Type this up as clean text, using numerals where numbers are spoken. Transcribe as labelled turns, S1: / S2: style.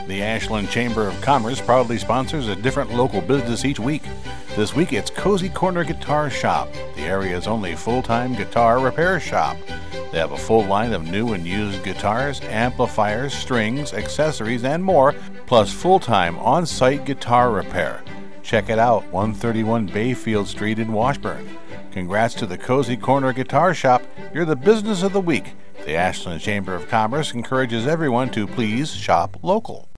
S1: The Ashland Chamber of Commerce proudly sponsors a different local business each week. This week it's Cozy Corner Guitar Shop, the area's only full-time guitar repair shop. They have a full line of new and used guitars, amplifiers, strings, accessories, and more, plus full-time on-site guitar repair. Check it out, 131 Bayfield Street in Washburn. Congrats to the Cozy Corner Guitar Shop. You're the business of the week. The Ashland Chamber of Commerce encourages everyone to please shop local.